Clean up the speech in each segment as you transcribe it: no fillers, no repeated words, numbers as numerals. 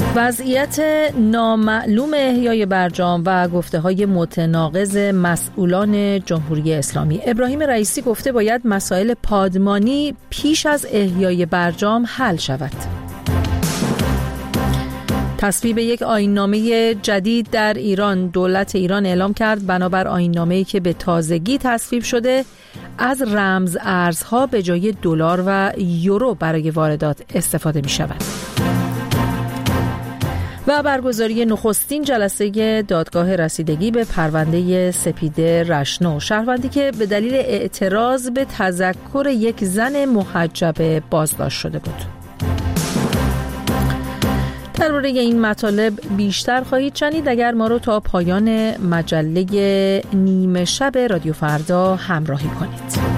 وضعیت نامعلوم احیای برجام و گفته‌های متناقض مسئولان جمهوری اسلامی. ابراهیم رئیسی گفته باید مسائل پادمانی پیش از احیای برجام حل شود. تصویب یک آیین‌نامه جدید در ایران. دولت ایران اعلام کرد بنابر آیین‌نامه‌ای که به تازگی تصویب شده از رمز ارزها به جای دلار و یورو برای واردات استفاده می شود. و برگزاری نخستین جلسه دادگاه رسیدگی به پرونده سپیده رشنو، شهروندی که به دلیل اعتراض به تذکر یک زن محجبه بازداشت شده بود. درباره این مطالب بیشتر خواهید شنید اگر ما رو تا پایان مجله نیمه شب رادیو فردا همراهی کنید.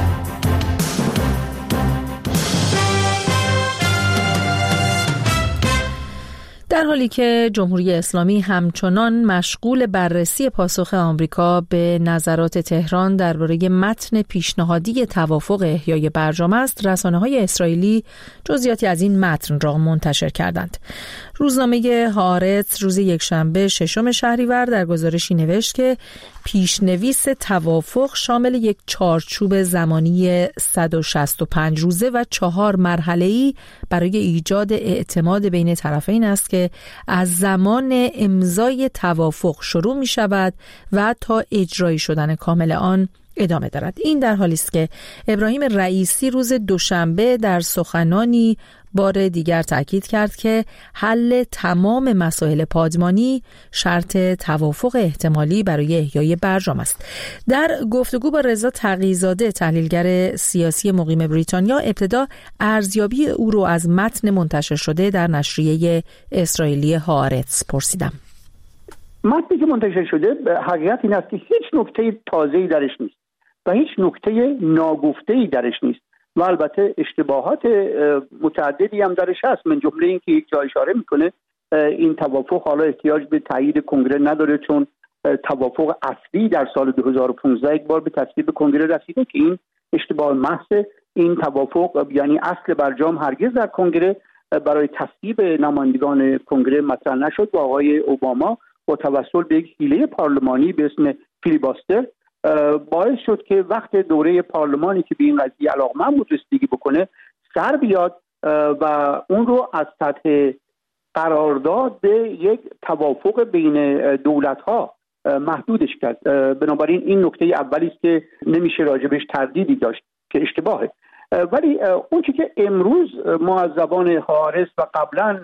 در حالی که جمهوری اسلامی همچنان مشغول بررسی پاسخ آمریکا به نظرات تهران درباره متن پیشنهادی توافق احیای برجام است، رسانه‌های اسرائیلی جزئیاتی از این متن را منتشر کردند. روزنامه هآرتس روز یکشنبه 6 شهریور در گزارشی نوشت که پیشنویس توافق شامل یک چارچوب زمانی 165 روزه و 4 مرحله‌ای برای ایجاد اعتماد بین طرفین است که از زمان امضای توافق شروع می شود و تا اجرایی شدن کامل آن ادامه دارد. این در حالی است که ابراهیم رئیسی روز دوشنبه در سخنانی بار دیگر تاکید کرد که حل تمام مسائل پادمانی شرط توافق احتمالی برای احیای برجام است. در گفتگو با رضا تقی‌زاده تحلیلگر سیاسی مقیم بریتانیا، ابتدا ارزیابی او رو از متن منتشر شده در نشریه اسرائیلی هآرتس پرسیدم. متنی که منتشر شده حقیقت این است که هیچ نکته تازه‌ای درش نیست و هیچ نکته ناگفته‌ای درش نیست و البته اشتباهات متعددی هم درش هست، من جمله این که یک جا اشاره میکنه این توافق حالا احتیاج به تایید کنگره نداره چون توافق اصلی در سال 2015 یک بار به تصویب کنگره رسیده که این اشتباه محض. این توافق یعنی اصل برجام هرگز در کنگره برای تصویب نمایندگان کنگره مطرح نشد و آقای اوباما با توسل به یک حیله پارلمانی به اسم فیلیباستر باعث شد که وقت دوره پارلمانی که به این قضیه علاقه‌مند بود رسیدگی بکنه سر بیاد و اون رو از سطح قرارداد به یک توافق بین دولت‌ها محدودش کرد. بنابراین این نکته اولی است که نمیشه راجبش تردیدی داشت که اشتباهه. ولی اون چیزی که امروز ما از زبان هآرتس و قبلا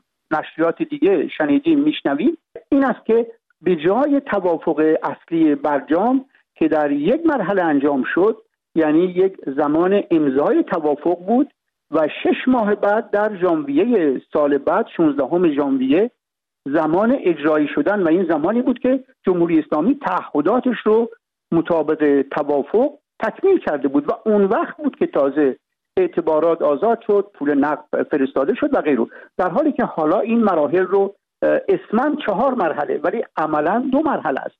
نشریات دیگه شنیدیم میشنویم این است که به جای توافق اصلی برجام که در یک مرحله انجام شد، یعنی یک زمان امضای توافق بود و 6 ماه بعد در ژانویه سال بعد 16 ژانویه زمان اجرایی شدن و این زمانی بود که جمهوری اسلامی تعهداتش رو مطابق توافق تکمیل کرده بود و اون وقت بود که تازه اعتبارات آزاد شد، پول نقد فرستاده شد و غیره. در حالی که حالا این مراحل رو اسماً 4 مرحله ولی عملاً 2 مرحله است.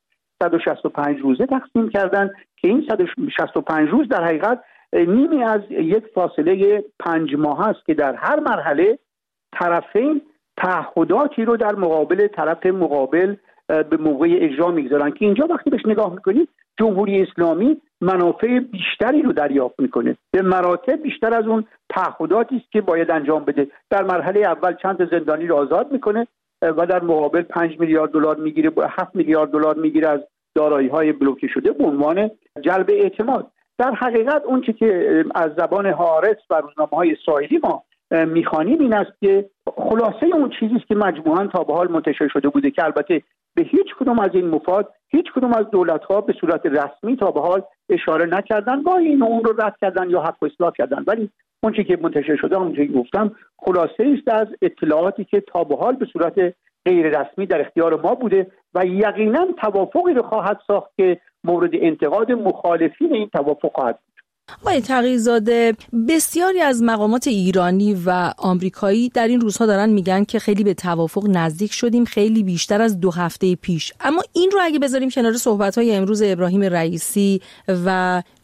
165 روزه تقسیم کردن که این 165 روز در حقیقت نیمی از یک فاصله 5 ماه است که در هر مرحله طرفین تعهداتی رو در مقابل طرف مقابل به موقع اجرا میگذارن که اینجا وقتی بهش نگاه میکنید جمهوری اسلامی منافع بیشتری رو دریافت میکنه، به مراتب بیشتر از اون تعهداتی است که باید انجام بده. در مرحله اول چند زندانی رو آزاد میکنه و در مقابل 5 میلیارد دلار میگیره، 7 میلیارد دلار میگیره از دارایی‌های بلوکه شده به عنوان جلب اعتماد. در حقیقت اون چیزی که از زبان هآرتس و روزنامه‌های اسرائیلی ما میخوانیم این است که خلاصه اون چیزی است که مجموعاً تا به حال منتشر شده بوده که البته به هیچ کدوم از این مفاد هیچ کدوم از دولت‌ها به صورت رسمی تا به حال اشاره نکردن، گاهی اینو اون رو رد کردن یا حق اصلاح کردن، ولی اون چیزی که منتشر شده همونجوری گفتم خلاصه است از اطلاعاتی که تا به حال به صورت غیر رسمی در اختیار ما بوده و یقینا توافقی رو خواهد ساخت که مورد انتقاد مخالفین این توافق خواهد بود. آقای تقی‌زاده، بسیاری از مقامات ایرانی و آمریکایی در این روزها دارن میگن که خیلی به توافق نزدیک شدیم، خیلی بیشتر از 2 هفته پیش. اما این رو اگه بذاریم کنار صحبت‌های امروز ابراهیم رئیسی و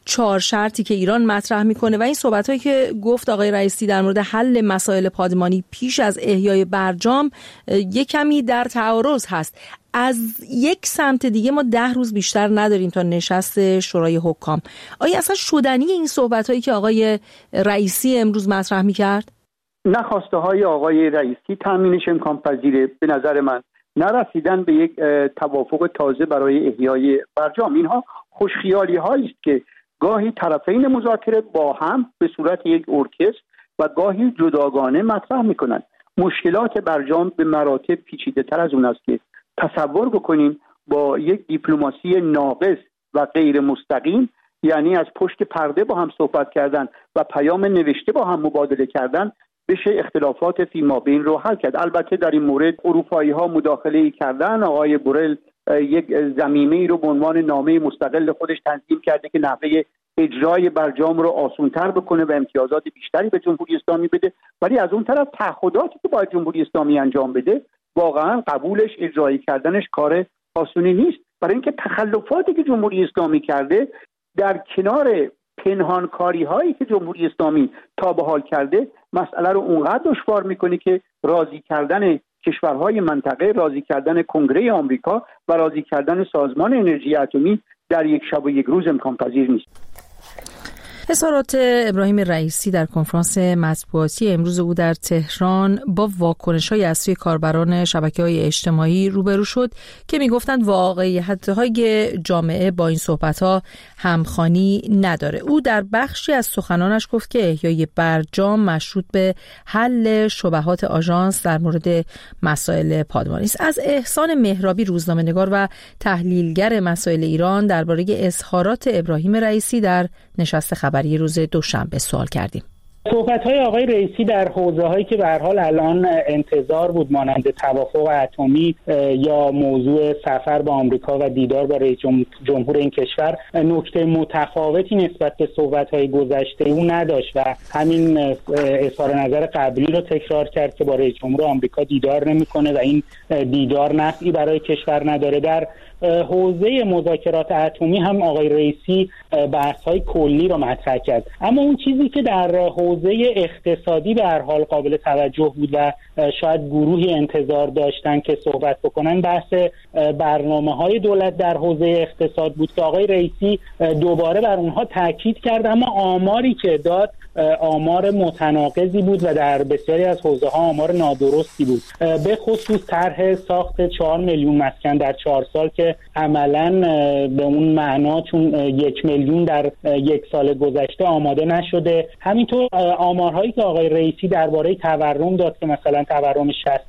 4 شرطی که ایران مطرح میکنه و این صحبتایی که گفت آقای رئیسی در مورد حل مسائل پادمانی پیش از احیای برجام یک کمی در تعارض هست. از یک سمت دیگه ما 10 روز بیشتر نداریم تا نشست شورای حکام. آیا اصلا شدنی این صحبتایی که آقای رئیسی امروز مطرح میکرد؟ نخواسته های آقای رئیسی تامینش امکان پذیره. به نظر من نرسیدن به یک توافق تازه برای احیای برجام. اینها خوشخیالی هایی است که گاهی طرفین مذاکره با هم به صورت یک ارکستر و گاهی جداگانه مطرح میکنند. مشکلات برجام به مراتب پیچیده تر از اون است که تصور بکنیم با یک دیپلماسی ناقص و غیر مستقیم، یعنی از پشت پرده با هم صحبت کردن و پیام نوشته با هم مبادله کردن، بشه اختلافات فیمابین رو حل کرد. البته در این مورد اروپایی ها مداخله کردن. آقای بورل یک ضمیمه‌ای رو به عنوان نامه مستقل خودش تنظیم کرده که نحوه اجرای برجام رو آسان‌تر بکنه و امتیازات بیشتری به جمهوری اسلامی بده، ولی از اون طرف تعهداتی که باید جمهوری اسلامی انجام بده واقعا قبولش، اجرایی کردنش کار آسونی نیست. برای اینکه تخلفاتی که جمهوری اسلامی کرده در کنار پنهانکاری هایی که جمهوری اسلامی تا به حال کرده مسئله رو اونقدر دشوار میکنه که راضی کردن کشورهای منطقه، راضی کردن کنگره آمریکا و راضی کردن سازمان انرژی اتمی در یک شب و یک روز امکان پذیر نیست. اظهارات ابراهیم رئیسی در کنفرانس مطبوعاتی امروز او در تهران با واکنش‌های از سوی کاربران شبکه‌های اجتماعی روبرو شد که می‌گفتند واقعیت‌های جامعه با این صحبت‌ها همخوانی نداره. او در بخشی از سخنانش گفت که احیای برجام مشروط به حل شبهات آژانس در مورد مسائل پادمانی است. از احسان مهرابی، روزنامه‌نگار و تحلیلگر مسائل ایران، درباره اظهارات ابراهیم رئیسی در نشست خبری روز دوشنبه سوال کردیم. صحبت‌های آقای رئیسی در حوزه‌هایی که به هر حال الان انتظار بود، مانند توافق اتمی یا موضوع سفر به آمریکا و دیدار با رئیس جمهور این کشور، نکته متفاوتی نسبت به صحبت‌های گذشته او نداشت و همین اظهار نظر قبلی رو تکرار کرد که با رئیس جمهور آمریکا دیدار نمی‌کنه و این دیدار نفعی برای کشور نداره. در حوزه مذاکرات اتمی هم آقای رئیسی بحث‌های کلی رو مطرح کرد، اما اون چیزی که در حوزه اقتصادی به هر حال قابل توجه بود و شاید گروهی انتظار داشتن که صحبت بکنن، بحث برنامه‌های دولت در حوزه اقتصاد بود که آقای رئیسی دوباره بر اونها تاکید کرد، اما آماری که داد آمار متناقضی بود و در بسیاری از حوزه‌ها آمار نادرستی بود. به خصوص طرح ساخت 4 میلیون مسکن در 4 سال که عملاً به اون معنا چون 1 میلیون در 1 سال گذشته آماده نشده. همینطور آمارهایی که آقای رئیسی درباره تورم داد که مثلا تورم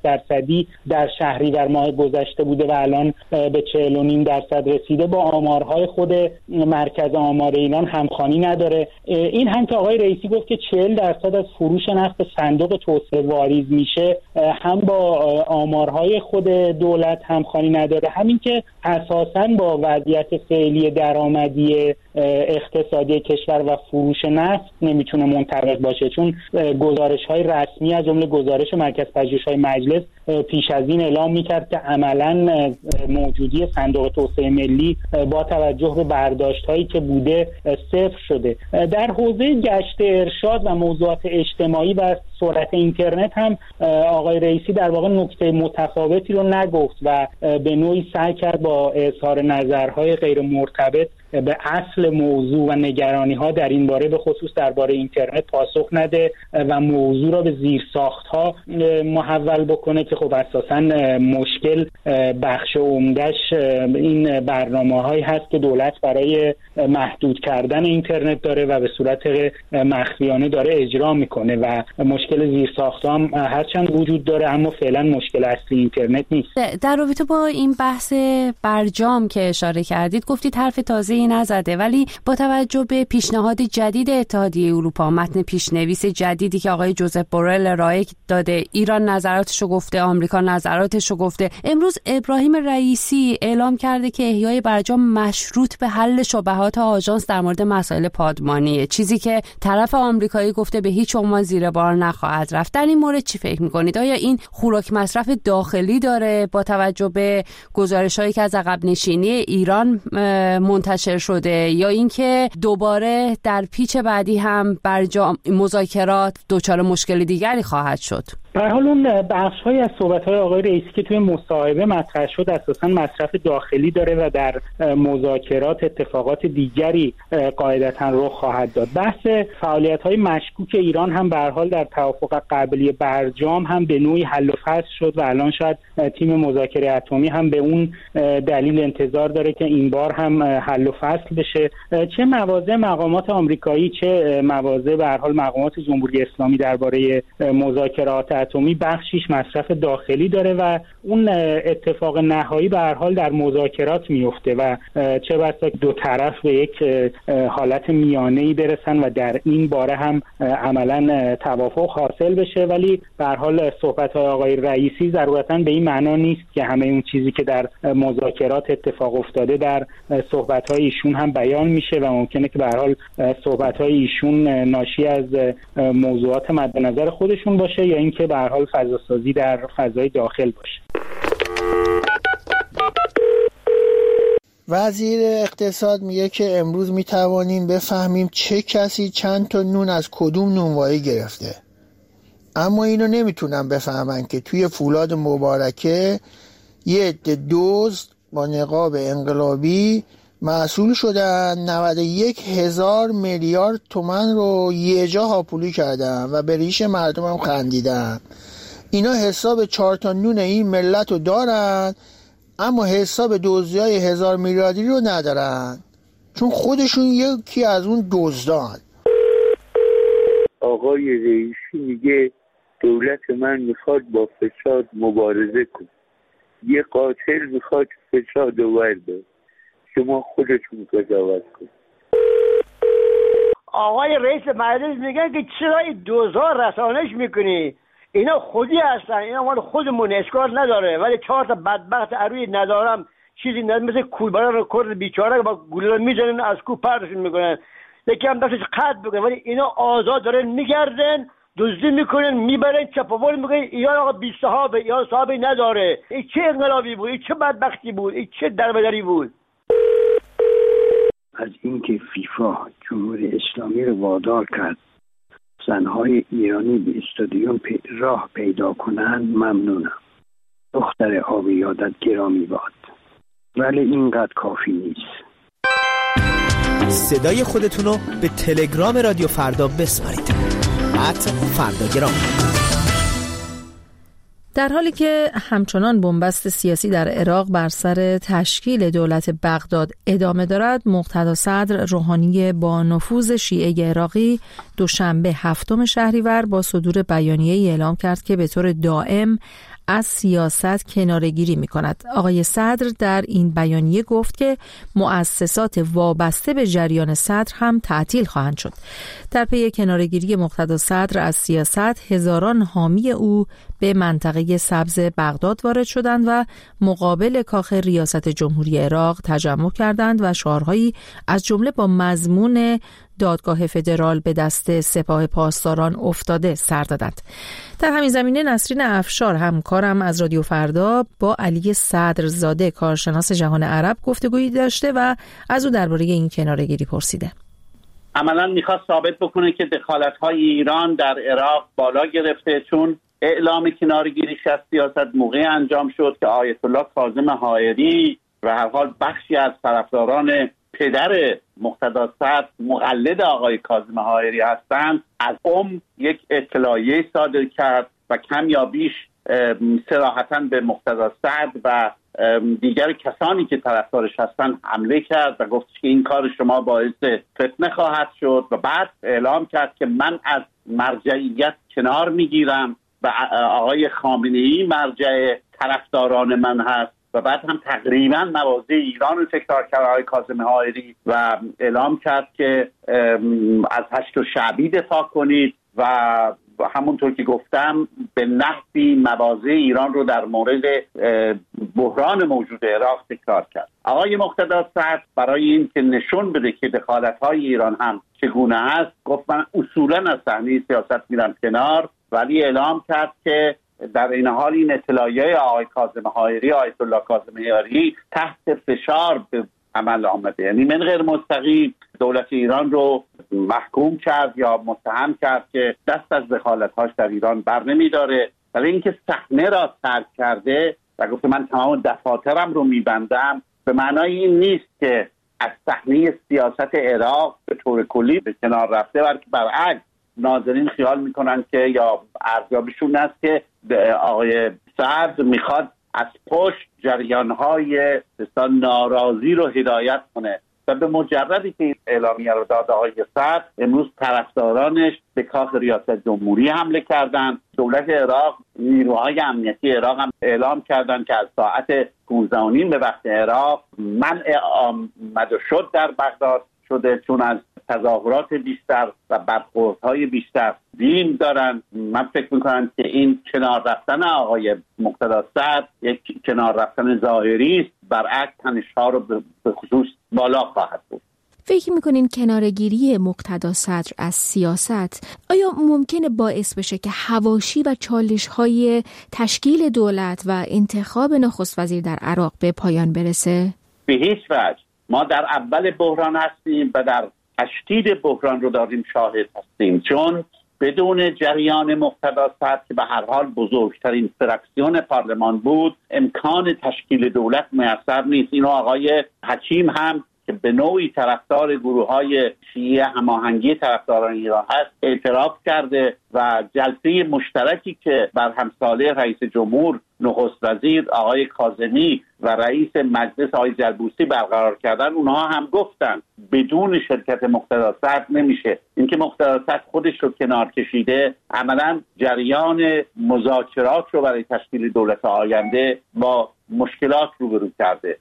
60% در شهریور ماه گذشته بوده و الان به 40.5% رسیده، با آمارهای خود مرکز آمار ایران همخوانی نداره. این هم که آقای رئیسی گفت که 40% از فروش نفت صندوق توسعه واریز میشه، هم با آمارهای خود دولت همخوانی نداره. همین که اساساً با وضعیت فعلی درآمدی اقتصادی کشور و فروش نفت نمیتونه منطبق باشه، چون گزارش‌های رسمی از جمله گزارش مرکز پژوهش‌های مجلس پیش از این اعلام می‌کرد که عملاً موجودی صندوق توسعه ملی با توجه به برداشت‌هایی که بوده صفر شده. در حوزه گشت ارشاد و موضوعات اجتماعی و سرعت اینترنت هم آقای رئیسی در واقع نکته متفاوتی رو نگفت و به نوعی سعی کرد با اظهار نظرهای غیر مرتبط به اصل موضوع و نگرانی‌ها در این باره، به خصوص درباره اینترنت، پاسخ نده و موضوع را به زیرساخت‌ها محول بکنه که خب اساساً مشکل بخش عمده‌اش این برنامه‌هایی هست که دولت برای محدود کردن اینترنت داره و به صورت مخفیانه داره اجرا میکنه و مشکل زیرساخت‌ها هم هرچند وجود داره اما فعلا مشکل اصلی اینترنت نیست. در رابطه با این بحث برجام که اشاره کردید، گفتید حرف تازه‌ای نزده، ولی با توجه به پیشنهاد جدید اتحادیه اروپا، متن پیشنویس جدیدی که آقای جوزپ بورل ارائه داده، ایران نظراتشو گفته، آمریکا نظراتشو گفته، امروز ابراهیم رئیسی اعلام کرده که احیای برجام مشروط به حل شبهات آژانس در مورد مسائل پادمانیه، چیزی که طرف آمریکایی گفته به هیچ عنوان زیر بار نخواهد رفت. در این مورد چی فکر می‌کنید؟ آیا این خوراک مصرف داخلی داره با توجه به گزارش‌هایی که از عقب نشینی ایران منتشر منحصر شده یا اینکه دوباره در پیچ بعدی هم برجام مذاکرات دچار مشکل دیگری خواهد شد؟ به هر حال اون بخش‌های از صحبت‌های آقای رئیسی که توی مصاحبه مطرح شد اساساً مصرف داخلی داره و در مذاکرات اتفاقات دیگری قاعدتاً رخ خواهد داد. بحث فعالیت‌های مشکوک ایران هم به هر حال در توافق قبلی برجام هم به نوعی حل و فصل شد و الان شاید تیم مذاکره اتمی هم به اون دلیل انتظار داره که این بار هم حل و فصل بشه. چه مواضع مقامات آمریکایی چه مواضع به هر حال مقامات جمهوری اسلامی درباره مذاکرات اتمی بخشیش مصرف داخلی داره و اون اتفاق نهایی به هر حال در مذاکرات میفته و چه بسا دو طرف به یک حالت میانه‌ای برسن و در این باره هم عملاً توافق حاصل بشه. ولی به هر حال صحبت‌های آقای رئیسی ضرورتاً به این معنا نیست که همه اون چیزی که در مذاکرات اتفاق افتاده در صحبت‌های ایشون هم بیان میشه و ممکنه که به هر حال صحبت‌های ایشون ناشی از موضوعات مد نظر خودشون باشه یا اینکه به هر حال فضاسازی در فضای داخل باشه. وزیر اقتصاد میگه که امروز میتوانیم بفهمیم چه کسی چند تا نون از کدوم نونوایی گرفته، اما اینو نمیتونن بفهمن که توی فولاد مبارکه یه عده دزد با نقاب انقلابی مسئول شدن 91,000 میلیارد تومان رو یه جا هاپولی کردن و به ریش مردم هم خندیدن. اینا حساب 4 تا نون این ملت رو دارن اما حساب دزدی‌های 1000 میلیاردی رو ندارن چون خودشون یکی از اون دزدان. آقای رئیسی میگه دولت من میخواد با فساد مبارزه کنه، یه قاتل میخواد فساد رو ورده، شما خودتون قضاوت کن. آقای رئیس مجلس میگن که چرا این دوزها رسانش میکنی؟ اینا خودی هستن، اینا مال خودمون، اشکال نداره. ولی 4 تا بدبخت عروی ندارم چیزی ندارم مثل کوبران رو کرد بیچاره با گوله رو میزنن از کو پرشون میکنن، یکی هم دستش قطع بکنن. ولی اینا آزاد دارن میگردن، دزدی میکنن، میبرن، چپاول میکنن. ایران آقا بی صحابه، ایران صحابه نداره. این چه انقلابی بود؟ این چه بدبختی بود؟ این چه دربدری بود؟ از اینکه فیفا جمهوری اسلامی رو وادار کرد زنهای ایرانی به استادیوم راه پیدا کنن ممنونم. دختر آبی یادت گرامی باد، ولی اینقدر کافی نیست. صدای خودتونو به تلگرام رادیو فردا بسپارید @فرداگرام. در حالی که همچنان بنبست سیاسی در عراق بر سر تشکیل دولت بغداد ادامه دارد، مقتدا صدر روحانی با نفوذ شیعه عراقی دوشنبه 7 شهریور با صدور بیانیه‌ای اعلام کرد که به طور دائم از سیاست کناره‌گیری می‌کند. آقای صدر در این بیانیه گفت که مؤسسات وابسته به جریان صدر هم تعطیل خواهند شد. در پی کناره‌گیری مقتدا صدر از سیاست، هزاران حامی او به منطقه سبز بغداد وارد شدند و مقابل کاخ ریاست جمهوری عراق تجمع کردند و شعارهایی از جمله با مضمون دادگاه فدرال به دست سپاه پاسداران افتاده سر دادند. در همین زمینه نسرین افشار همکارم از رادیو فردا با علی صدرزاده کارشناس جهان عرب گفتگویی داشته و از او درباره این کناره‌گیری پرسیده. عملاً میخواست ثابت بکنه که دخالت‌های ایران در عراق بالا گرفته، چون اعلام کناره‌گیری از سیاست موقع انجام شد که آیت الله کاظم حائری و هر حال بخشی از طرفداران پدر مقتدا صدر مقلد آقای کاظم حائری هستند، از یک اطلاعیه صادر کرد و کم یا بیش صراحتاً به مقتدا صدر و دیگر کسانی که طرفدارش هستند حمله کرد و گفت که این کار شما باعث فتنه خواهد شد و بعد اعلام کرد که من از مرجعیت کنار میگیرم و آقای خامنه‌ای مرجع طرفداران من هست و بعد هم تقریبا مواضع ایران رو تکرار کرد آقای کاظم حائری و اعلام کرد که از 8 شعبی دفاع کنید و همونطور که گفتم به نحوی مواضع ایران رو در مورد بحران موجود عراق تکرار کرد. آقای مقتدا صدر برای این که نشون بده که دخالت‌های ایران هم چگونه است، گفت من اصولا از صحنه سیاست میرم کنار، ولی اعلام کرد که در این حال این اطلاعیه آقای کاظم حائری، آیت الله کاظم حائری تحت فشار به عمل آمده. یعنی من غیر مستقیم دولت ایران رو محکوم کرد یا متهم کرد که دست از دخالت‌هاش در ایران بر نمی‌داره، ولی اینکه صحنه را ترک کرده و گفته من تمام دفاترم رو می‌بندم، به معنای این نیست که از صحنه سیاست عراق به طور کلی به کنار رفته، بلکه برعکس ناظرین خیال میکنن که یا ارزیابیشون است که آقای سعد میخواد از پشت جریانهای ناراضی رو هدایت کنه و به مجردی که اعلامیه رو داد آقای سعد، امروز طرفدارانش به کاخ ریاست جمهوری حمله کردن. دولت عراق، نیروهای امنیتی عراق هم اعلام کردن که از ساعت 15:30 به وقت عراق منع آمد و شد در بغداد شده، چون از تظاهرات بیشتر و برخوردهای بیشتر بیم دارن. من فکر میکنم که این کنار رفتن آقای مقتدی صدر یک کنار رفتن ظاهری است، برعکس تنش‌ها رو به خصوص بالا خواهد بود. فکر میکنین کنارگیری مقتدی صدر از سیاست آیا ممکنه باعث بشه که حواشی و چالش‌های تشکیل دولت و انتخاب نخست وزیر در عراق به پایان برسه؟ به هیچ وجه. ما در اول بحران هستیم و در تشدید بحران رو داریم شاهد هستیم، چون بدون جریان مقتدی صدر که به هر حال بزرگترین فراکسیون پارلمان بود، امکان تشکیل دولت میسر نیست. اینو آقای حکیم هم که به نوعی طرفدار گروه‌های شیعه هماهنگی طرفداران ایران هست اعتراف کرده و جلسه مشترکی که بر همساله رئیس جمهور، نخست وزیر آقای کاظمی و رئیس مجلس آقای جلبوسی برقرار کردن، اونها هم گفتن بدون شرکت مقتدی صدر نمیشه. اینکه مقتدی صدر خودش رو کنار کشیده، عملاً جریان مذاکرات رو برای تشکیل دولت آینده با مشکلات روبرو کرده.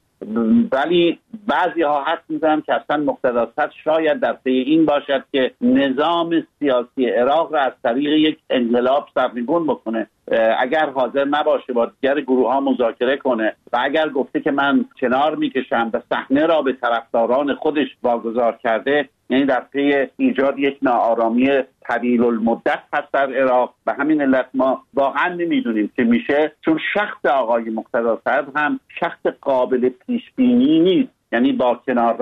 ولی بعضی ها حد می‌زنن که اصلا مقتدی صدر شاید در پی این باشد که نظام سیاسی عراق را از طریق یک انقلاب سرنگون بکنه. اگر حاضر نباشه با دیگر گروه ها مذاکره کنه و اگر گفته که من کنار میکشم و صحنه را به طرفداران خودش واگذار کرده، یعنی در پی ایجاد یک ناآرامی طویل المدت هست در عراق. به همین علت ما واقعا نمیدونیم که میشه، چون شخص آقای مقتدی صدر هم شخص قابل پیش بینی نیست. یعنی با کنار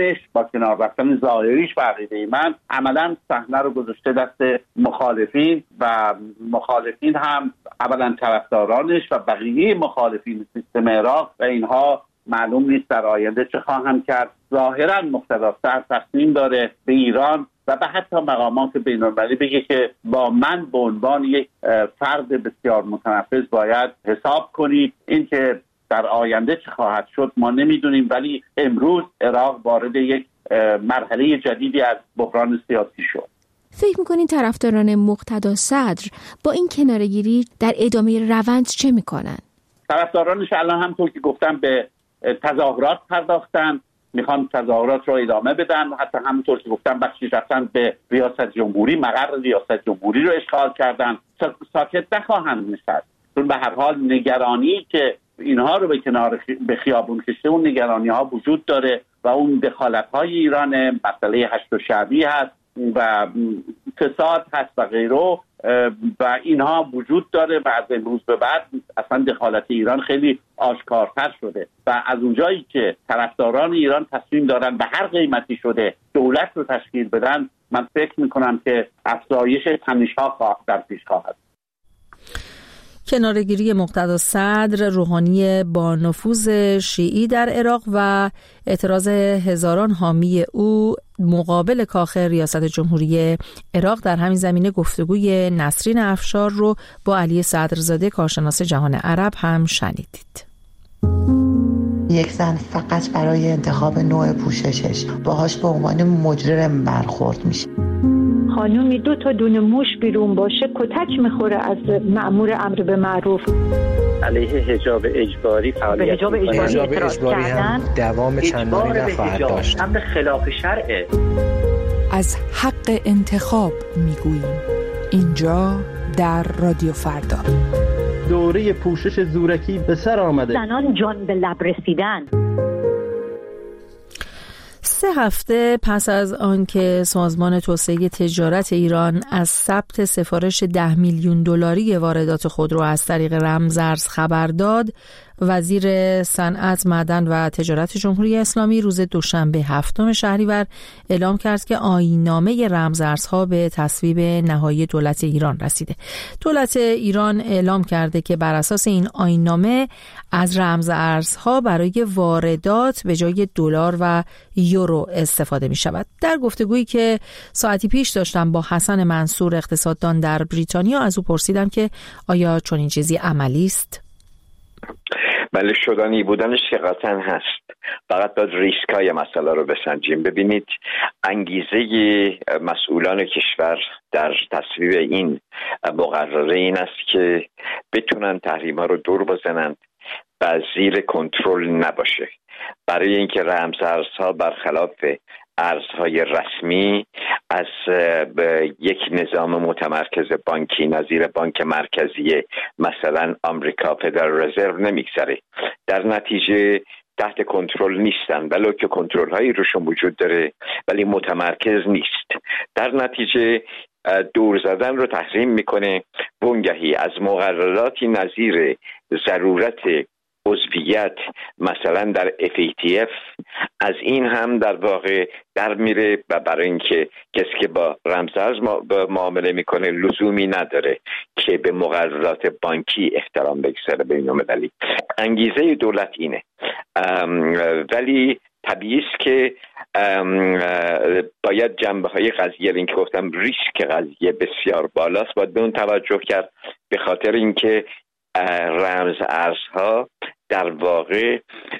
رفتن ظاهریش به عقیده من عملا صحنه رو گذاشته دست مخالفین و مخالفین هم اولا طرفدارانش و بقیه مخالفین سیستم عراق و اینها معلوم نیست در آینده چه خواهند کرد. ظاهرا مقتدی صدر تصمیم داره به ایران و به حتی مقامات بین‌المللی بگه که با من به عنوان یک فرد بسیار متنفذ باید حساب کنید. این که در آینده چه خواهد شد ما نمیدونیم، ولی امروز عراق وارد یک مرحله جدیدی از بحران سیاسی شد. فکر میکنین طرفداران مقتدی صدر با این کناره‌گیری در ادامه روند چه میکنن؟ طرفدارانش الان همونطور که گفتم به تظاهرات پرداختن، میخوان تظاهرات رو ادامه بدن. حتی همونطور که گفتم بخشی رفتن به ریاست جمهوری، مقر ریاست جمهوری رو اشغال کردن. ساکت نخواهند نشست، چون به هر حال نگرانی که اینها رو به خیابون کشته، اون نگرانی ها وجود داره و اون دخالت های ایران، مسئله هشت شعبی هست و فساد هست و غیره و اینها وجود داره و از امروز به بعد اصلا دخالت ایران خیلی آشکارتر شده و از اونجایی که طرفداران ایران تصمیم دارن به هر قیمتی شده دولت رو تشکیل بدن، من فکر میکنم که افزایش تنش‌ها در پیش خواهد. کناره‌گیری مقتدی صدر، روحانی با نفوذ شیعی در عراق و اعتراض هزاران حامی او مقابل کاخ ریاست جمهوری عراق، در همین زمینه گفتگوی نسرین افشار رو با علی صدرزاده کارشناس جهان عرب هم شنیدید. یک زن فقط برای انتخاب نوع پوششش باهاش به عنوان مجرم برخورد میشه. خانومی 2 تا دونه موش بیرون باشه کتک میخوره از مأمور امر به معروف. علیه حجاب اجباری فعالیت حجاب اجباری هم دوام چندانی نخواهد داشت. امر خلاف شرعه. از حق انتخاب میگوییم اینجا در رادیو فردا. دوره پوشش زورکی به سر آمده. زنان جان به لب رسیدن. 3 هفته پس از آنکه سازمان توسعه تجارت ایران از ثبت سفارش $10 میلیون واردات خودرو از طریق رمزارز خبر داد، وزیر صنعت، معدن و تجارت جمهوری اسلامی روز دوشنبه 7 شهریور اعلام کرد که آیین‌نامه رمزارزها به تصویب نهایی دولت ایران رسیده. دولت ایران اعلام کرده که بر اساس این آیین‌نامه از رمزارزها برای واردات به جای دلار و یورو استفاده می شود. در گفتگویی که ساعتی پیش داشتم با حسن منصور، اقتصاددان در بریتانیا، از او پرسیدم که آیا چنین چیزی عملی است؟ بله، شدنی بودنش که قطعا هست. فقط باید ریسکای مسئله رو بسنجیم. ببینید، انگیزه مسئولان کشور در تصویب این مقرره این است که بتونن تحریم‌ها رو دور بزنند و زیر کنترل نباشه، برای اینکه رمزارزها برخلاف ارزهای رسمی از یک نظام متمرکز بانکی نظیر بانک مرکزی مثلا آمریکا فدرال رزرو نمیگذره. در نتیجه تحت کنترل نیستن، ولو که کنترل هایی روشون وجود داره ولی متمرکز نیست. در نتیجه دور زدن رو تحریم میکنه. بنگهی از مقرراتی نظیر ضرورت عضویت مثلا در FATF، از این هم در واقع در میره و برای اینکه کسی که با رمزارز معامله میکنه لزومی نداره که به مقررات بانکی احترام بگذاره بین‌المللی. انگیزه دولت اینه، ولی طبیعی است که باید جنبه‌های قضیه، این که گفتم ریسک قضیه بسیار بالاست، باید به اون توجه کرد، به خاطر اینکه رمزارزها در واقع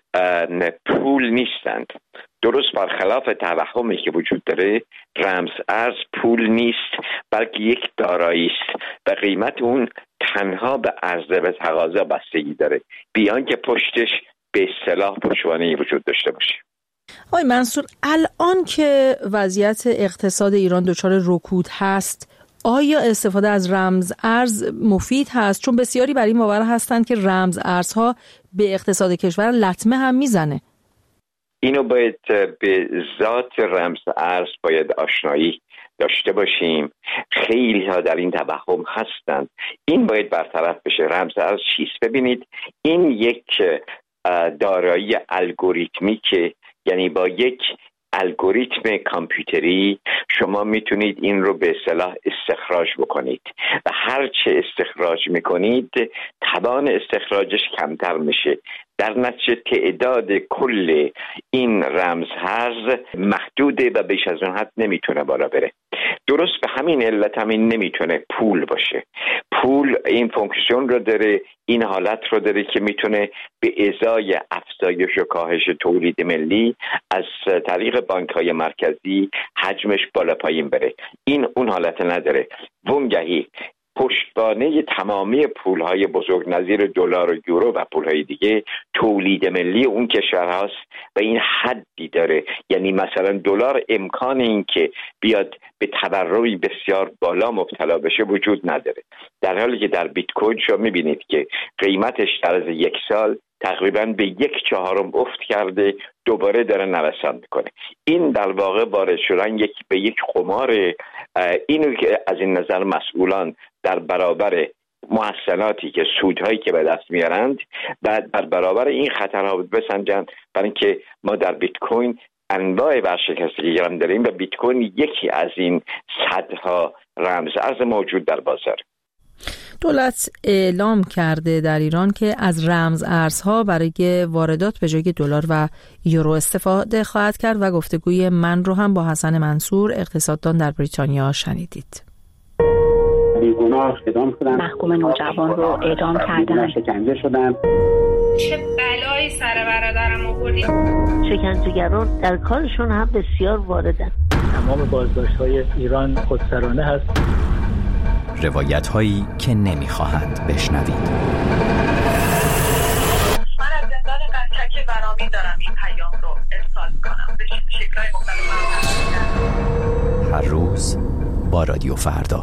پول نیستند. درست برخلاف توهمی که وجود داره، رمزارز پول نیست بلکه یک دارایی است و قیمت اون تنها به عرضه و تقاضا بستگی داره، بیان که پشتش به اصطلاح پشتوانه‌ای وجود داشته باشه. آقای منصور، الان که وضعیت اقتصاد ایران دچار رکود هست، آیا استفاده از رمز ارز مفید هست؟ چون بسیاری بر این باور هستند که رمز ارزها به اقتصاد کشور لطمه هم میزنه. اینو باید به ذات رمز ارز باید آشنایی داشته باشیم. خیلی ها در این توهم هستند، این باید برطرف بشه. رمز ارز چیست؟ ببینید، این یک دارایی الگوریتمیکه، یعنی با یک الگوریتم کامپیوتری شما میتونید این رو به اصطلاح استخراج بکنید و هر چه استخراج میکنید توان استخراجش کمتر میشه. در نتیجه تعداد کل این رمزارز محدوده و بیش از اون حد نمیتونه بالا بره. درست به همین علت همین نمیتونه پول باشه. پول این فونکسیون رو داره، این حالت رو داره که میتونه به ازای افزایش و کاهش تولید ملی از طریق بانک‌های مرکزی حجمش بالا پایین بره. این اون حالت نداره. وانگهی پشتوانه تمامی پول‌های بزرگ نظیر دلار و یورو و پول‌های دیگه تولید ملی اون کشور هاست و این حدی داره. یعنی مثلا دلار امکان این که بیاد به تورمی بسیار بالا مبتلا بشه وجود نداره، در حالی که در بیت کوین شما می‌بینید که قیمتش در از یک سال تقریباً به 1/4 افت کرده، دوباره داره نوسان میکنه. این در واقع وارد شدن به یک قمار. اینو که از این نظر مسئولان در برابر محسناتی که سودهایی که به دست میارند و در برابر این خطرها بسنجند، برای اینکه ما در بیت کوین انواع ورشکستگی هم داریم و بیت کوین یکی از این صدها رمز ارز موجود در بازار. دولت اعلام کرده در ایران که از رمز ارزها برای واردات به جای دلار و یورو استفاده خواهد کرد و گفتگوی من رو هم با حسن منصور، اقتصاددان در بریتانیا، شنیدید. بیگناه اعدام شدن، محکوم نوجوان رو اعدام کردن، شکنجه شدن. چه بلایی سر برادرم آوردی؟ شکنجهگران در کارشون هم بسیار واردن. تمام بازداشت‌های ایران خودسرانه هست. روایت هایی که نمیخواهند بشنوید. من از زندان قنچک برامی دارم این پیام رو ارسال کنم به شکل‌های مختلف. هر روز با رادیو فردا.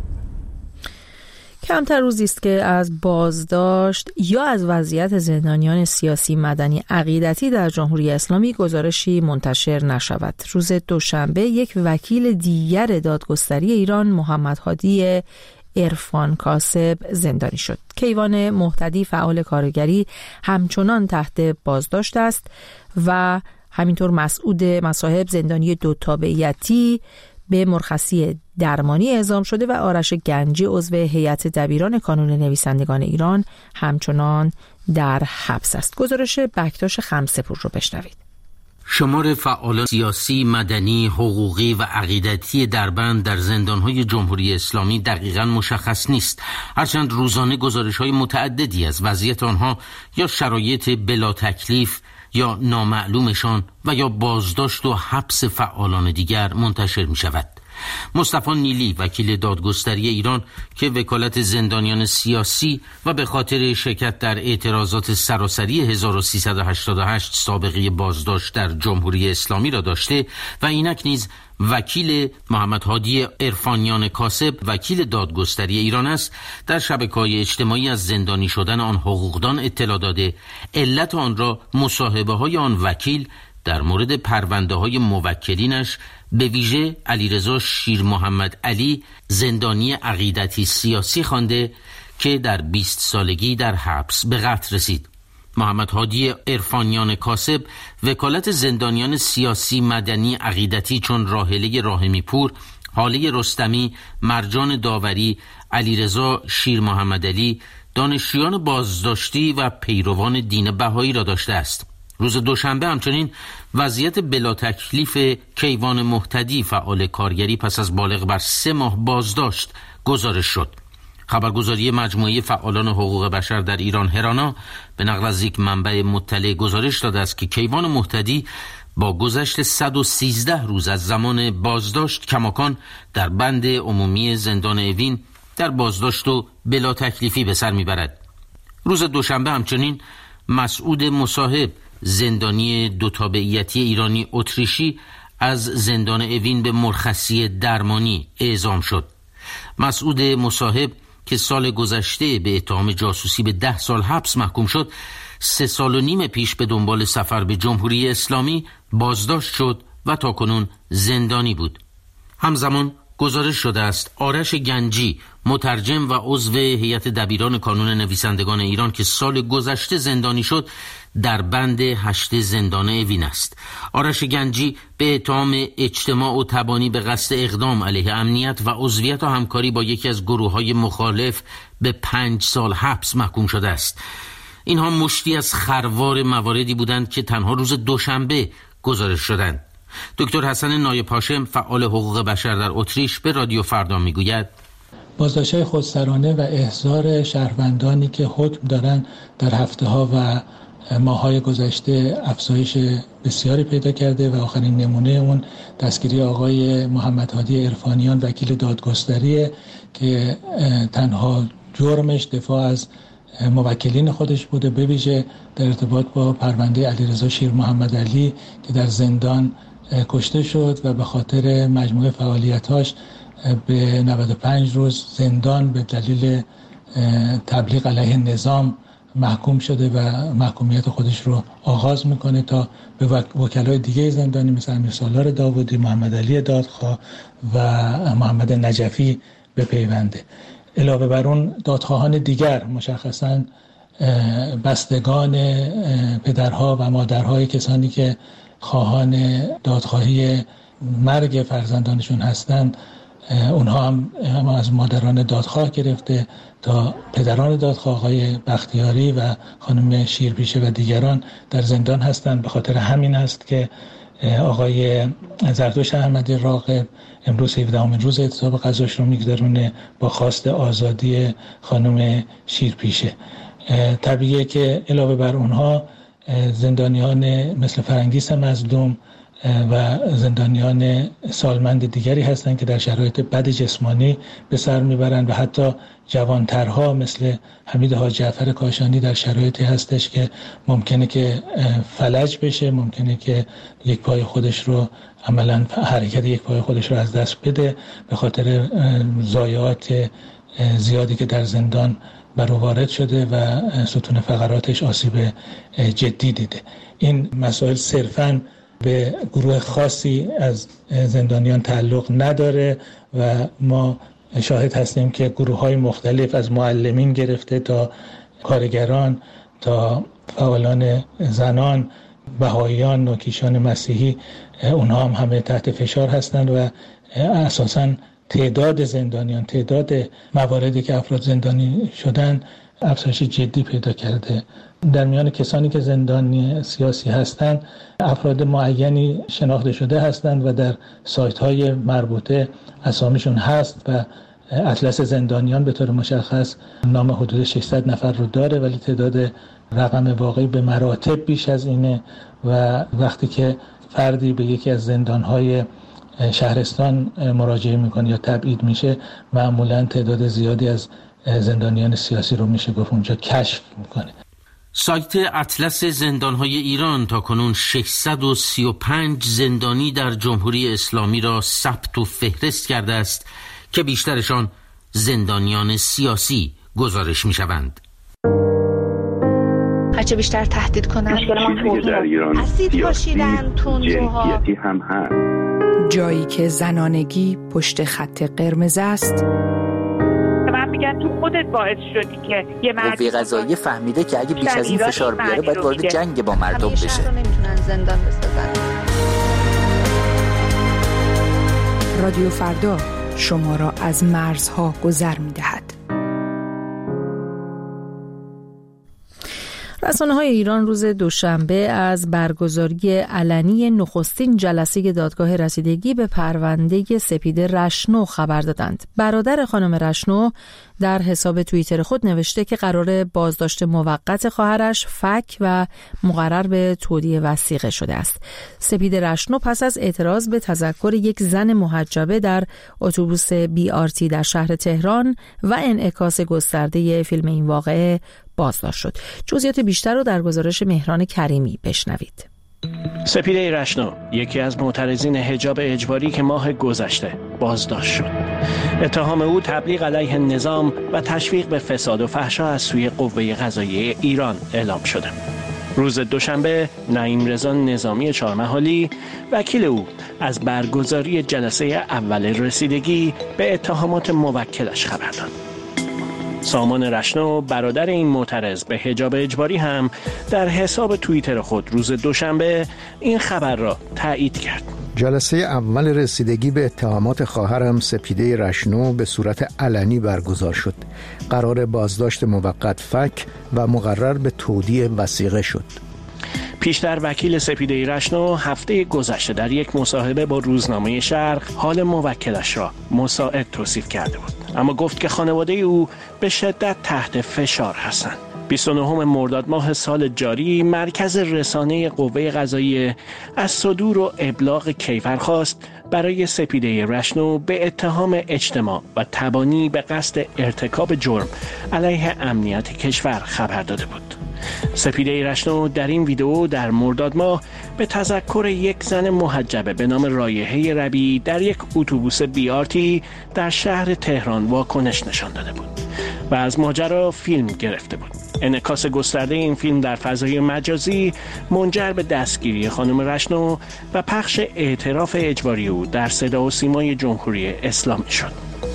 کمتر روزی است که از بازداشت یا از وضعیت زندانیان سیاسی، مدنی، عقیدتی در جمهوری اسلامی گزارشی منتشر نشود. روز دوشنبه یک وکیل دیگر دادگستری ایران، محمد هادی عرفان کاسب زندانی شد. کیوان مهتدی فعال کارگری همچنان تحت بازداشت است و همینطور مسعود مصاحب زندانی 2 تابعیتی به مرخصی درمانی اعزام شده و آرش گنجی عضو هیئت دبیران کانون نویسندگان ایران همچنان در حبس است. گزارش بکتاش خمسه‌پور رو بشنوید. شمار فعالان سیاسی، مدنی، حقوقی و عقیدتی دربند در زندان‌های جمهوری اسلامی دقیقاً مشخص نیست، هرچند روزانه گزارش‌های متعددی از وضعیت آنها یا شرایط بلا تکلیف یا نامعلومشان و یا بازداشت و حبس فعالان دیگر منتشر می‌شود. مصطفی نیلی وکیل دادگستری ایران که وکالت زندانیان سیاسی و به خاطر شرکت در اعتراضات سراسری 1388 سابقه بازداشت در جمهوری اسلامی را داشته و اینک نیز وکیل محمد هادی عرفانیان کاسب وکیل دادگستری ایران است، در شبکه‌های اجتماعی از زندانی شدن آن حقوقدان اطلاع داده علت آن را مصاحبه‌های آن وکیل در مورد پرونده‌های موکلینش به ویژه علیرضا شیر محمد علی زندانی عقیدتی سیاسی خوانده که در 20 سالگی در حبس به قتل رسید. محمد هادی عرفانیان کاسب وکالت زندانیان سیاسی، مدنی، عقیدتی چون راحله راحمی پور، حاله رستمی، مرجان داوری، علیرضا شیر محمد علی دانشجویان بازداشتی و پیروان دین بهایی را داشته است. روز دوشنبه همچنین وضعیت بلا تکلیف کیوان مهتدی فعال کارگری پس از بالغ بر 3 ماه بازداشت گزارش شد. خبرگزاری مجموعه فعالان حقوق بشر در ایران هرانا به نقل از یک منبع مطلع گزارش داده است که کیوان مهتدی با گذشت 113 روز از زمان بازداشت کماکان در بند عمومی زندان اوین در بازداشت و بلا تکلیفی به سر میبرد. روز دوشنبه همچنین مسعود مصاحب زندانی 2 تابعیتی ایرانی اتریشی از زندان اوین به مرخصی درمانی اعزام شد. مسعود مصاحب که سال گذشته به اتهام جاسوسی به 10 سال حبس محکوم شد، 3 سال و نیم پیش به دنبال سفر به جمهوری اسلامی بازداشت شد و تاکنون زندانی بود. همزمان گزارش شده است آرش گنجی مترجم و عضو هیئت دبیران کانون نویسندگان ایران که سال گذشته زندانی شد در بند 8 زندان اوین است. آرش گنجی به اتهام اجتماع و تبانی به قصد اقدام علیه امنیت و عضویت و همکاری با یکی از گروه‌های مخالف به 5 سال حبس محکوم شده است. اینها مشتی از خروار مواردی بودند که تنها روز دوشنبه گزارش شدند. دکتر حسن نایب هاشم فعال حقوق بشر در اتریش به رادیو فردا میگوید بازداشت‌های خودسرانه و احضار شهروندانی که حکم دارند در هفته‌ها و ماه‌های گذشته افزایش بسیاری پیدا کرده و آخرین نمونه اون دستگیری آقای محمد هادی عرفانیان وکیل دادگستری که تنها جرمش دفاع از موکلین خودش بوده، به ویژه در ارتباط با پرونده علیرضا شیر محمد علی که در زندان کشته شد و به خاطر مجموعه فعالیتاش به 95 روز زندان به دلیل تبلیغ علیه نظام محکوم شده و محکومیت خودش رو آغاز میکنه تا به وکلای دیگه زندانی مثل امیر سالار داوودی، محمد علی دادخواه و محمد نجفی بپیونده. علاوه بر اون دادخواهان دیگر، مشخصاً بستگان پدرها و مادرهای کسانی که خواهان دادخواهی مرگ فرزندانشون هستند، اونها هم از مادران دادخواه گرفته تا پدران دادخواه آقای بختیاری و خانم شیرپیشه و دیگران در زندان هستند. به خاطر همین است که آقای زردوش احمدی راغب امروز 17 روز اعتصاب غذاش رو میگذرونه با خواست آزادی خانم شیرپیشه. طبیعیه که علاوه بر اونها زندانیان مثل فرنگیس مظلوم و زندانیان سالمند دیگری هستند که در شرایط بد جسمانی به سر میبرند و حتی جوانترها مثل حمید حاج جعفر کاشانی در شرایطی هستش که ممکنه که فلج بشه، ممکنه که یک پای خودش رو عملاً حرکت یک پای خودش رو از دست بده به خاطر ضایعات زیادی که در زندان بر او وارد شده و ستون فقراتش آسیب جدی دیده. این مسائل صرفاً به گروه خاصی از زندانیان تعلق نداره و ما شاهد هستیم که گروه‌های مختلف از معلمین گرفته تا کارگران تا فعالان زنان، بهائیان، نوکیشان مسیحی، اونها هم همه تحت فشار هستند و اساساً تعداد زندانیان، تعداد مواردی که افراد زندانی شدن افزایش جدی پیدا کرده. در میان کسانی که زندانی سیاسی هستند افراد معینی شناخته شده هستند و در سایت‌های مربوطه اسامیشون هست و اطلس زندانیان به طور مشخص نام حدود 600 نفر رو داره، ولی تعداد رقم واقعی به مراتب بیش از اینه و وقتی که فردی به یکی از زندان‌های شهرستان مراجعه میکنه یا تبعید میشه، معمولاً تعداد زیادی از زندانیان سیاسی رو میشه گفت اونجا کشف میکنه. سایت اطلس زندان‌های ایران تاکنون 635 زندانی در جمهوری اسلامی را ثبت و فهرست کرده است که بیشترشان زندانیان سیاسی گزارش میشوند. هرچه بیشتر تهدید کنند، در ایران اسید پاشیدن، تندروها هم هست. جایی که زنانگی پشت خط قرمز است. من میگن تو خودت باعث شدی که یه قوه قضاییه فهمیده که اگه بیش از این فشار بیاره باید وارد جنگ با مردم بشه. همیشه نمیتونن زندان بسازن. رادیو فردا شما را از مرزها گذر می‌دهد. رسانه‌های ایران روز دوشنبه از برگزاری علنی نخستین جلسه دادگاه رسیدگی به پرونده سپید رشنو خبر دادند. برادر خانم رشنو در حساب توییتر خود نوشته که قرار بازداشت موقت خواهرش فک و مقرر به تودیع وثیقه شده است. سپید رشنو پس از اعتراض به تذکر یک زن محجبه در اتوبوس BRT در شهر تهران و انعکاس گسترده فیلم این واقعه بازداشت شد. جزئیات بیشتر رو در گزارش مهران کریمی بشنوید. سپیده رشنو، یکی از معترضین حجاب اجباری که ماه گذشته بازداشت شد. اتهام او تبلیغ علیه نظام و تشویق به فساد و فحشا از سوی قوه قضاییه ایران اعلام شده. روز دوشنبه نعیم رضا نظامی چهارمحالی وکیل او از برگزاری جلسه اول رسیدگی به اتهامات موکلش خبر داد. سامان رشنو، برادر این معترض به حجاب اجباری، هم در حساب توییتر خود روز دوشنبه این خبر را تایید کرد. جلسه اول رسیدگی به اتهامات خواهرم سپیده رشنو به صورت علنی برگزار شد. قرار بازداشت موقت فک و مقرر به تودیع وثیقه شد. پیشتر وکیل سپیده رشنو هفته گذشته در یک مصاحبه با روزنامه شرق حال موکلش را مساعد توصیف کرده بود، اما گفت که خانواده او به شدت تحت فشار هستند. 29 مرداد ماه سال جاری مرکز رسانه قوه قضاییه از صدور و ابلاغ کیفر خواست برای سپیده رشنو به اتهام اجتماع و تبانی به قصد ارتکاب جرم علیه امنیت کشور خبر داده بود. سپیده رشنو در این ویدئو در مرداد ماه به تذکر یک زن محجبه به نام رایحه ربیعی در یک اتوبوس BRT در شهر تهران واکنش نشان داده بود و از ماجرا فیلم گرفته بود. انعکاس گسترده این فیلم در فضای مجازی منجر به دستگیری خانم رشنو و پخش اعتراف اجباری او در صدا و سیمای جمهوری اسلامی شد.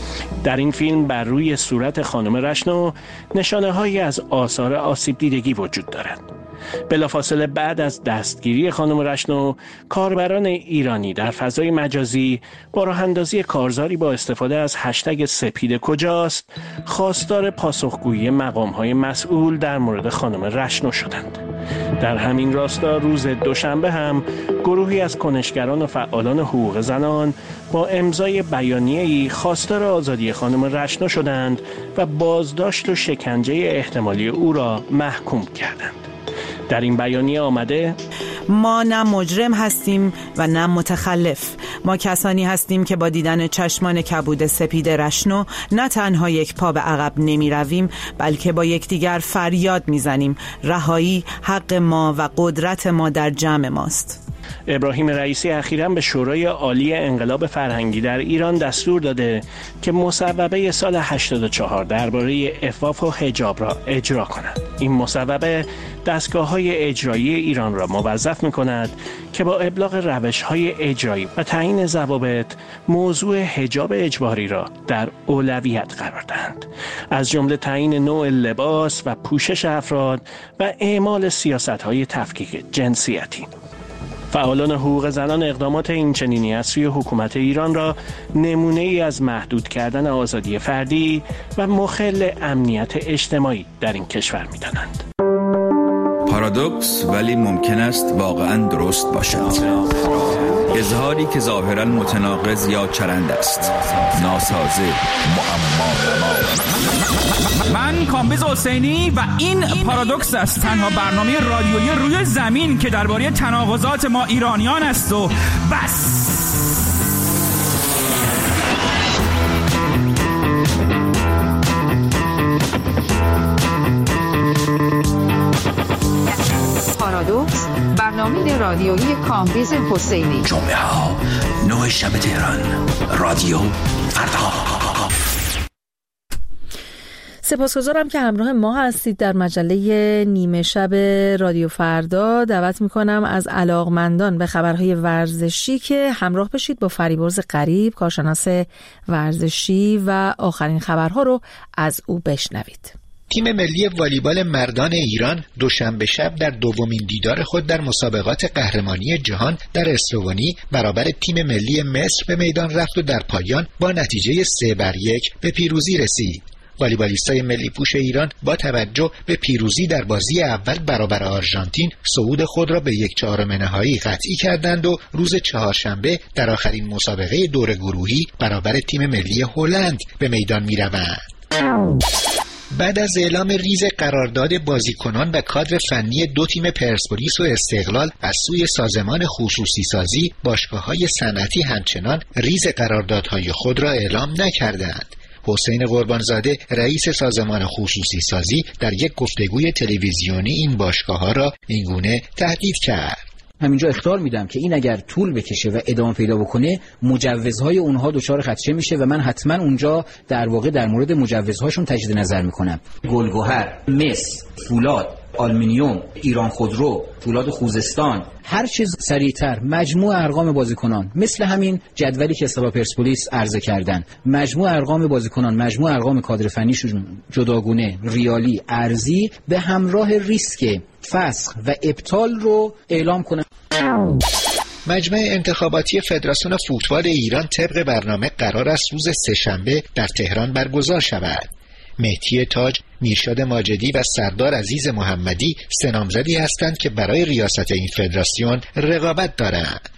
در این فیلم بر روی صورت خانم رشنو نشانه‌هایی از آثار آسیب دیدگی وجود دارد. بلافاصله بعد از دستگیری خانم رشنو، کاربران ایرانی در فضای مجازی با راه‌اندازی کارزاری با استفاده از هشتگ سپید کجاست خواستار پاسخگویی مقام‌های مسئول در مورد خانم رشنو شدند. در همین راستا روز دوشنبه هم گروهی از کنشگران و فعالان حقوق زنان با امضای بیانیه‌ای خواستار آزادی خانم رشنو شدند و بازداشت و شکنجه احتمالی او را محکوم کردند. در این بیانیه آمده: ما نه مجرم هستیم و نه متخلف. ما کسانی هستیم که با دیدن چشمان کبود سپید رشنو نه تنها یک پا به عقب نمی رویم، بلکه با یکدیگر فریاد می زنیم رهایی حق ما و قدرت ما در جمع ماست. ابراهیم رئیسی اخیراً به شورای عالی انقلاب فرهنگی در ایران دستور داده که مصوبه سال 84 درباره عفاف و حجاب را اجرا کند. این مصوبه دستگاه‌های اجرایی ایران را موظف می‌کند که با ابلاغ روش‌های اجرایی و تعیین ضوابط موضوع حجاب اجباری را در اولویت قرار دهند، از جمله تعیین نوع لباس و پوشش افراد و اعمال سیاست‌های تفکیک جنسیتی. فعالان حقوق زنان اقدامات اینچنینی از سوی حکومت ایران را نمونه‌ای از محدود کردن آزادی فردی و مخل امنیت اجتماعی در این کشور می‌دانند. پارادوکس ولی ممکن است واقعاً درست باشد. اظهاری که ظاهراً متناقض یا چرند است، ناسازه، معما. من کامبیز حسینی و این پارادوکس است، تنها برنامه رادیویی روی زمین که درباره تناقضات ما ایرانیان است و بس. پارادوکس، برنامه رادیویی کامبیز حسینی. جمعه ها 9 شب تهران، رادیو فردا. سپاسگزارم که همراه ما هستید در مجله نیمه شب رادیو فردا. دعوت میکنم از علاقمندان به خبرهای ورزشی که همراه بشید با فریبرز قریب، کارشناس ورزشی، و آخرین خبرها رو از او بشنوید. تیم ملی والیبال مردان ایران دوشنبه شب در دومین دیدار خود در مسابقات قهرمانی جهان در اسلوونی برابر تیم ملی مصر به میدان رفت و در پایان با نتیجه 3-1 به پیروزی رسید. والیبالیستای ملی پوش ایران با توجه به پیروزی در بازی اول برابر آرژانتین صعود خود را به 1/4 نهایی قطعی کردند و روز چهارشنبه در آخرین مسابقه دور گروهی برابر تیم ملی هلند به میدان می‌روند. بعد از اعلام ریز قرارداد بازیکنان و کادر فنی دو تیم پرسپولیس و استقلال از سوی سازمان خصوصی سازی، باشگاه‌های صنعتی همچنان ریز قراردادهای خود را اعلام نکردند. حسین قربانزاده رئیس سازمان خصوصی سازی در یک گفتگوی تلویزیونی این باشگاه‌ها را اینگونه تهدید کرد: همینجا اخطار میدم که این اگر طول بکشه و ادامه پیدا بکنه مجوزهای اونها دچار خدشه میشه و من حتما اونجا در واقع در مورد مجوزهاشون تجدید نظر میکنم. گلگهر، مس، فولاد، آلومینیوم، ایران خودرو، فولاد خوزستان، هر چیز سریعتر مجموع ارقام بازیکنان، مثل همین جدولی که اصطلاح پرسپولیس عرضه کردن، مجموع ارقام بازیکنان، مجموع ارقام کادر فنیشون جداگونه، ریالی، ارزی، به همراه ریسک فسخ و ابطال رو اعلام کنن. مجمع انتخاباتی فدراسیون فوتبال ایران طبق برنامه قرار است روز سه‌شنبه در تهران برگزار شود. مهدی تاج، میرشاد ماجدی و سردار عزیز محمدی سه نامزدی هستند که برای ریاست این فدراسیون رقابت دارند.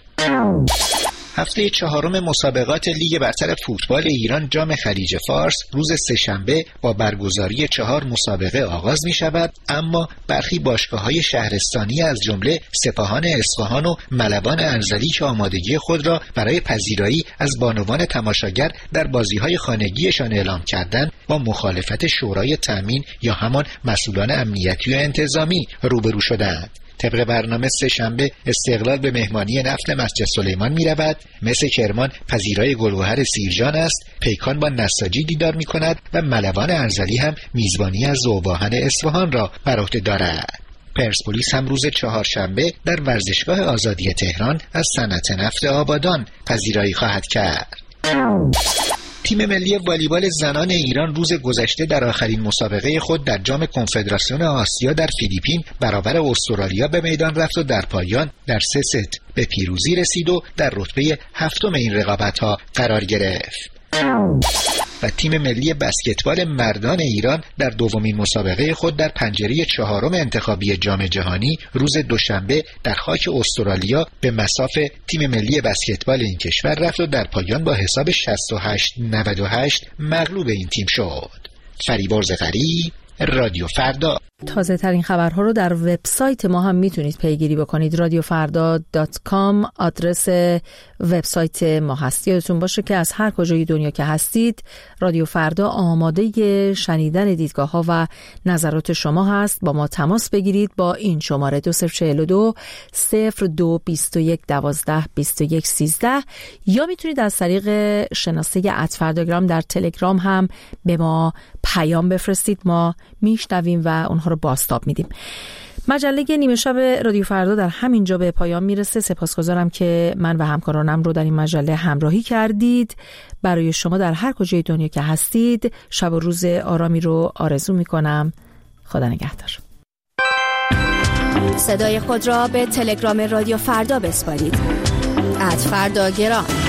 هفته چهارم مسابقات لیگ برتر فوتبال ایران جام خلیج فارس روز سه‌شنبه با برگزاری 4 مسابقه آغاز می شود، اما برخی باشگاه‌های شهرستانی از جمله سپاهان اصفهان و ملوان انزلی که آمادگی خود را برای پذیرایی از بانوان تماشاگر در بازی‌های خانگیشان اعلام کردند، با مخالفت شورای تامین یا همان مسئولان امنیتی و انتظامی روبرو شدند. طبق برنامه سه‌شنبه استقلال به مهمانی نفت مسجد سلیمان می رود، مس کرمان پذیرای گلوهر سیرجان است، پیکان با نساجی دیدار می کند و ملوان انزلی هم میزبانی از ذوب‌آهن اصفهان را بر عهده دارد. پرسپولیس هم روز چهارشنبه در ورزشگاه آزادی تهران از صنعت نفت آبادان پذیرایی خواهد کرد. تیم ملی والیبال زنان ایران روز گذشته در آخرین مسابقه خود در جام کنفدراسیون آسیا در فیلیپین برابر استرالیا به میدان رفت و در پایان در 3 ست به پیروزی رسید و در رتبه 7 این رقابت‌ها قرار گرفت. و تیم ملی بسکتبال مردان ایران در دومین مسابقه خود در پنجره 4 انتخابی جام جهانی روز دوشنبه در خاک استرالیا به مصاف تیم ملی بسکتبال این کشور رفت و در پایان با حساب 68-98 مغلوب این تیم شد. فریبرز قریب، رادیو فردا. تازه ترین خبرها رو در وبسایت ما هم میتونید پیگیری بکنید. radiofarda.com آدرس وبسایت ما هست. یادتون باشه که از هر کجای دنیا که هستید رادیو فردا آماده شنیدن دیدگاه‌ها و نظرات شما هست. با ما تماس بگیرید با این شماره 2042 02 21 12 21 13 یا میتونید از طریق شناسه @فرداگرام در تلگرام هم به ما پیام بفرستید. ما میشنویم و اونها رو بازتاب میدیم. مجله نیمه شب رادیو فردا در همین جا به پایان میرسه. سپاسگزارم که من و همکارانم رو در این مجله همراهی کردید. برای شما در هر کجای دنیا که هستید شب و روز آرامی رو آرزو میکنم. خدا نگهدار. صدای خود را به تلگرام رادیو فردا بسپارید. @فرداگرام